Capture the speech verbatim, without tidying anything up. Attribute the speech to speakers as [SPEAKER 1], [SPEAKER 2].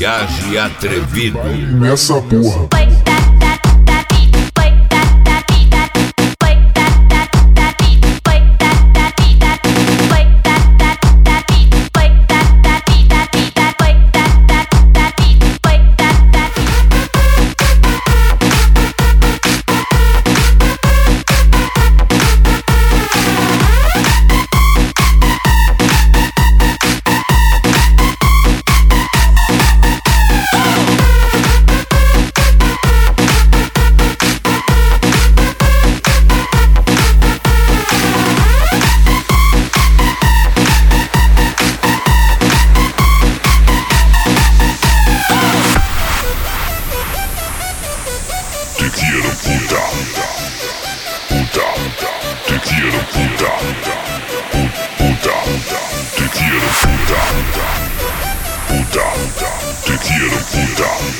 [SPEAKER 1] Viaje atrevido.
[SPEAKER 2] Nessa porra.
[SPEAKER 3] Te quiero puta, puta, te quiero puta, puta, te quiero puta, puta, te quiero puta.